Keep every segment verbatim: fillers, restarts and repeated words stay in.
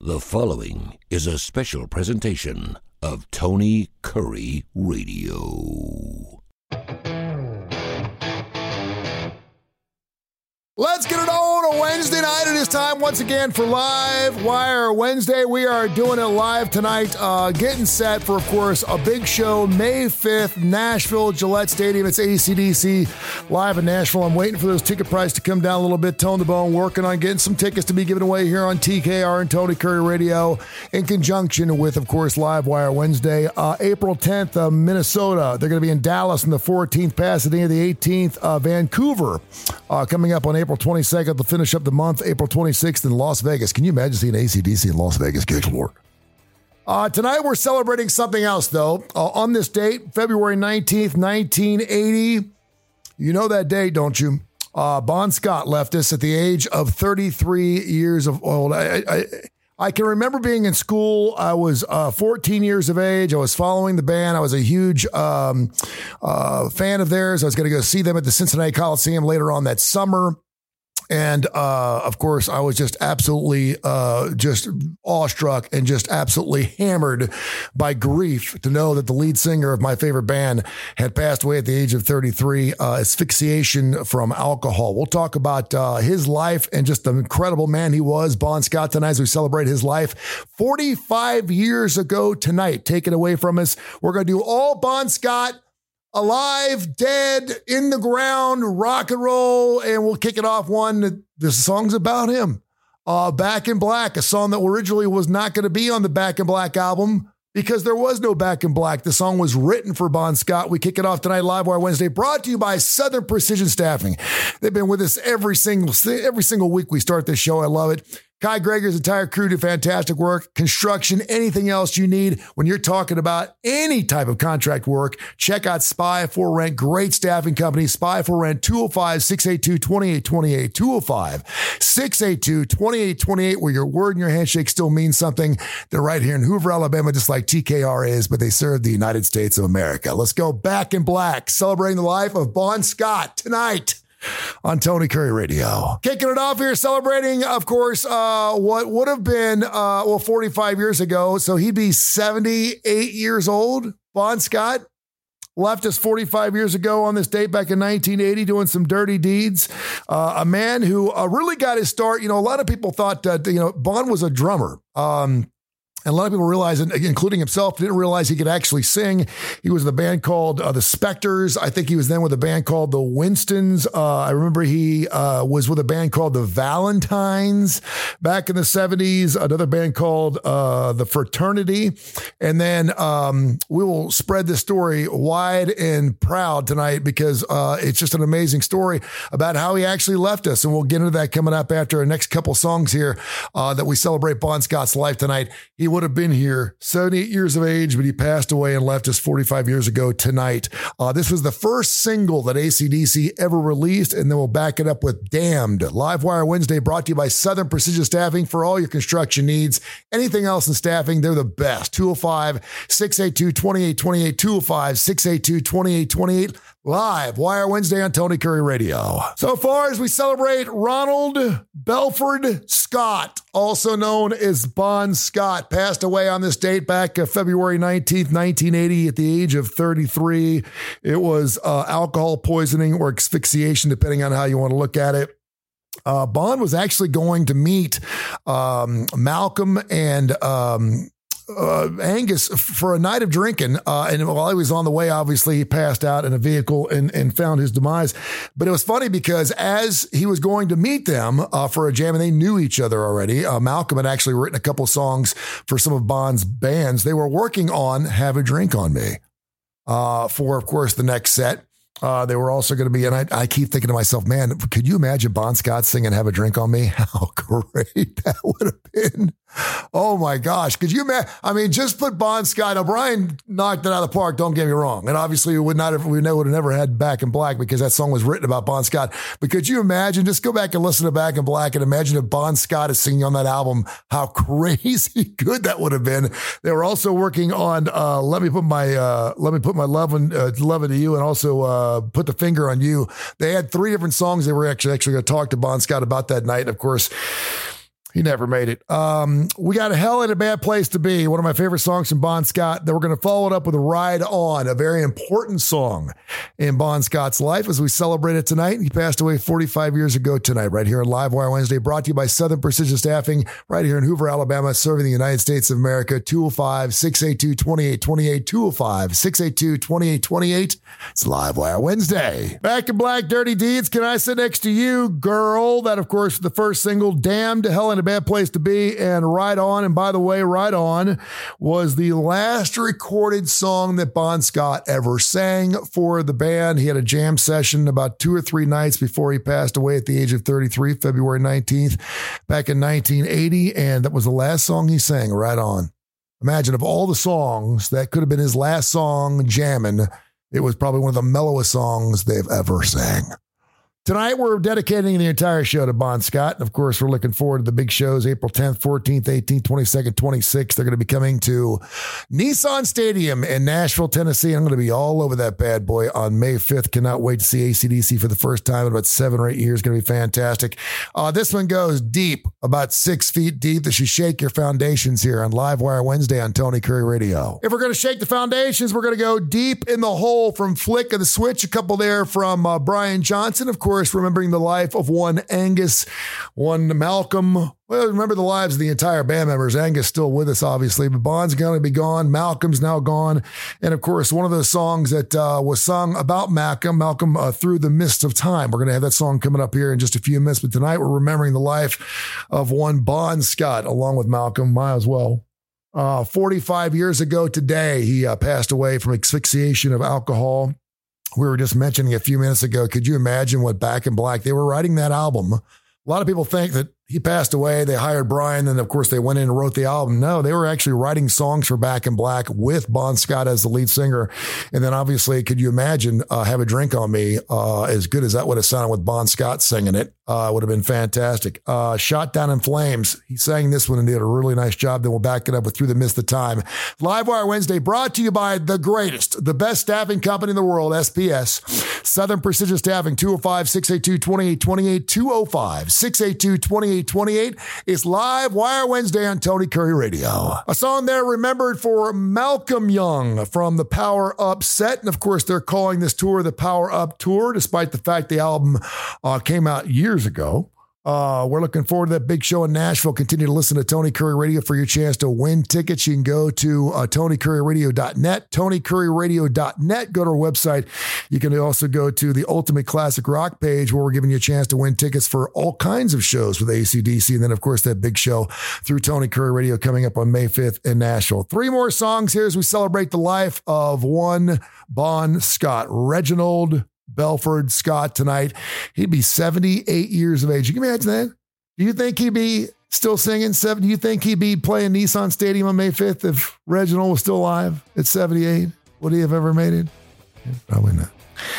The following is a special presentation of Tony Curry Radio. Let's get it on a Wednesday night. It is time once again for Live Wire Wednesday. We are doing it live tonight, uh, getting set for, of course, a big show, May fifth, Nashville, Gillette Stadium. It's A C D C live in Nashville. I'm waiting for those ticket prices to come down a little bit. Tone the Bone, working on getting some tickets to be given away here on T K R and Tony Curry Radio in conjunction with, of course, Live Wire Wednesday. Uh, April tenth, uh, Minnesota. They're going to be in Dallas on the fourteenth, Pasadena the eighteenth, uh, Vancouver uh, coming up on April twenty-second to finish up the month, April twenty-sixth in Las Vegas. Can you imagine seeing A C D C in Las Vegas? Good Lord. Uh, tonight we're celebrating something else, though. Uh, on this date, February nineteenth, nineteen eighty. You know that date, don't you? Uh, Bon Scott left us at the age of thirty-three years of old. I, I, I can remember being in school. I was uh, fourteen years of age. I was following the band. I was a huge um, uh, fan of theirs. I was going to go see them at the Cincinnati Coliseum later on that summer. And, uh, of course, I was just absolutely uh, just awestruck and just absolutely hammered by grief to know that the lead singer of my favorite band had passed away at the age of thirty-three, uh, asphyxiation from alcohol. We'll talk about uh, his life and just the incredible man he was, Bon Scott, tonight as we celebrate his life. forty-five years ago tonight, taken away from us. We're going to do all Bon Scott, alive, dead, in the ground, rock and roll, and we'll kick it off one. The song's about him. Uh, Back in Black, a song that originally was not going to be on the Back in Black album because there was no Back in Black. The song was written for Bon Scott. We kick it off tonight, Live Wire Wednesday, brought to you by Southern Precision Staffing. They've been with us every single every single week we start this show. I love it. Kai Greger's entire crew do fantastic work, construction, anything else you need. When you're talking about any type of contract work, check out Spy for Rent. Great staffing company. Spy for Rent, two oh five, six eight two, two eight two eight, two oh five, six eight two, two eight two eight, where your word and your handshake still means something. They're right here in Hoover, Alabama, just like T K R is, but they serve the United States of America. Let's go Back in Black, celebrating the life of Bon Scott tonight on Tony Curry Radio. Kicking it off here, celebrating, of course, uh, what would have been, uh, well, forty-five years ago. So he'd be seventy-eight years old. Bon Scott left us forty-five years ago on this date back in nineteen eighty, doing some dirty deeds. Uh, a man who uh, really got his start. You know, a lot of people thought that, you know, Bon was a drummer. Um, And a lot of people realize, including himself, didn't realize he could actually sing. He was in a band called uh, the Spectors. I think he was then with a band called the Winstons. Uh, I remember he uh, was with a band called the Valentines back in the seventies, another band called uh, the Fraternity. And then um, we will spread this story wide and proud tonight because uh, it's just an amazing story about how he actually left us. And we'll get into that coming up after our next couple songs here uh, that we celebrate Bon Scott's life tonight. He would have been here seventy-eight years of age, but he passed away and left us forty-five years ago tonight. Uh, this was the first single that A C D C ever released, and then we'll back it up with Damned. Live Wire Wednesday brought to you by Southern Precision Staffing for all your construction needs. Anything else in staffing, they're the best. two oh five, six eight two, two eight two eight, two oh five, six eight two, two eight two eight. Live Wire Wednesday on Tony Curry Radio. So far as we celebrate Ronald Belford Scott, also known as Bon Scott, passed away on this date back uh, February nineteenth, nineteen eighty at the age of thirty-three. It was uh, alcohol poisoning or asphyxiation, depending on how you want to look at it. Uh, Bon was actually going to meet um, Malcolm and um, Uh, Angus for a night of drinking. Uh, and while he was on the way, obviously he passed out in a vehicle and, and found his demise. But it was funny because as he was going to meet them uh, for a jam, and they knew each other already, uh, Malcolm had actually written a couple songs for some of Bon's bands. They were working on Have a Drink on Me uh, for, of course, the next set. Uh, they were also going to be, and I, I keep thinking to myself, man, could you imagine Bon Scott singing Have a Drink on Me? How great that would have been. Oh my gosh. Could you imagine? I mean, just put Bon Scott. Now, Brian knocked it out of the park. Don't get me wrong. And obviously we would not have, we would have never had Back in Black because that song was written about Bon Scott. But could you imagine, just go back and listen to Back in Black and imagine if Bon Scott is singing on that album, how crazy good that would have been. They were also working on, uh, let me put my, uh, let me put my love in, uh, love into you and also, uh, put the finger on you. They had three different songs. They were actually, actually going to talk to Bon Scott about that night. And of course, He never made it. Um, we got a Hell in a Bad Place to Be, one of my favorite songs from Bon Scott. Then we're going to follow it up with a Ride On, a very important song in Bon Scott's life as we celebrate it tonight. He passed away forty-five years ago tonight, right here on Live Wire Wednesday, brought to you by Southern Precision Staffing, right here in Hoover, Alabama, serving the United States of America. two oh five, six eight two, two eight two eight, two oh five, six eight two, two eight two eight. It's Live Wire Wednesday. Back in Black, Dirty Deeds. Can I sit next to you, girl? That, of course, the first single, Damned, Hell in a Bad Place to Be, and Ride On. And by the way, Ride On was the last recorded song that Bon Scott ever sang for the band. He had a jam session about two or three nights before he passed away at the age of thirty-three, February nineteenth, back in nineteen eighty. And that was the last song he sang, Ride On. Imagine, of all the songs, that could have been his last song jamming. It was probably one of the mellowest songs they've ever sang. Tonight, we're dedicating the entire show to Bon Scott. And of course, we're looking forward to the big shows, April tenth, fourteenth, eighteenth, twenty-second, twenty-sixth. They're going to be coming to Nissan Stadium in Nashville, Tennessee. I'm going to be all over that bad boy on May fifth. Cannot wait to see A C D C for the first time in about seven or eight years. Going to be fantastic. Uh, this one goes deep, about six feet deep. That you shake your foundations here on Live Wire Wednesday on Tony Curry Radio. If we're going to shake the foundations, we're going to go deep in the hole from Flick of the Switch. A couple there from uh, Brian Johnson, of course. Remembering the life of one Angus, one Malcolm. Well, remember the lives of the entire band members. Angus still with us, obviously, but Bon's going to be gone. Malcolm's now gone. And of course, one of those songs that uh, was sung about Malcolm, Malcolm uh, Through the Mist of Time. We're going to have that song coming up here in just a few minutes. But tonight, we're remembering the life of one Bon Scott, along with Malcolm. Might as well. Uh, forty-five years ago today, he uh, passed away from asphyxiation of alcohol. We were just mentioning a few minutes ago, could you imagine what Back in Black, they were writing that album. A lot of people think that he passed away. They hired Brian. And of course they went in and wrote the album. No, they were actually writing songs for Back in Black with Bon Scott as the lead singer. And then obviously, could you imagine uh, Have a Drink on Me? Uh, as good as that would have sounded with Bon Scott singing it, uh, would have been fantastic. Uh, Shot Down in Flames. He sang this one and did a really nice job. Then we'll back it up with Through the Mist of Time. Live Wire Wednesday brought to you by the greatest, the best staffing company in the world, S P S. Southern Precision Staffing, two oh five, six eight two, two eight two eight, two oh five, six eight two, two eight two eight. It's Live Wire Wednesday on Tony Curry Radio. A song there remembered for Malcolm Young from the Power Up set. And of course, they're calling this tour the Power Up Tour, despite the fact the album uh, came out years ago. Uh, we're looking forward to that big show in Nashville. Continue to listen to Tony Curry Radio for your chance to win tickets. You can go to uh, tony curry radio dot net, tony curry radio dot net. Go to our website. You can also go to the Ultimate Classic Rock page where we're giving you a chance to win tickets for all kinds of shows with A C D C. And then, of course, that big show through Tony Curry Radio coming up on May fifth in Nashville. Three more songs here as we celebrate the life of one Bon Scott, Reginald Belford Scott tonight. He'd be seventy-eight years of age. You can imagine that? Do you think he'd be still singing seven? Do you think he'd be playing Nissan Stadium on May fifth if Reginald was still alive at seventy-eight? Would he have ever made it? Yeah, probably not.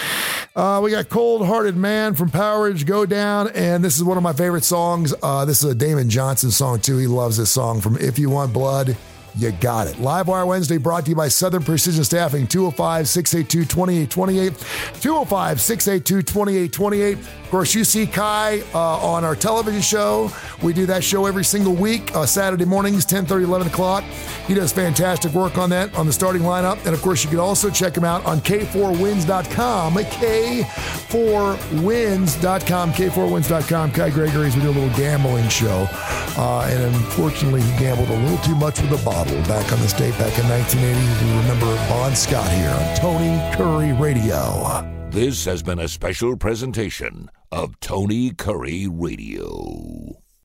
Uh, we got Cold Hearted Man from Powerage, Go Down, and this is one of my favorite songs. Uh, this is a Damon Johnson song, too. He loves this song from If You Want Blood, You Got It. Live Wire Wednesday brought to you by Southern Precision Staffing, two oh five, six eight two, two eight two eight, two oh five, six eight two, two eight two eight. Of course, you see Kai uh, on our television show. We do that show every single week, uh, Saturday mornings, ten thirty, eleven o'clock. He does fantastic work on that, on the starting lineup. And of course, you can also check him out on K four wins dot com, K four wins dot com, K four wins dot com. Kai Gregory's, we do a little gambling show. Uh, and unfortunately, he gambled a little too much with a bottle back on this date, back in nineteen eighty. We remember Bon Scott here on Tony Curry Radio. This has been a special presentation of Tony Curry Radio.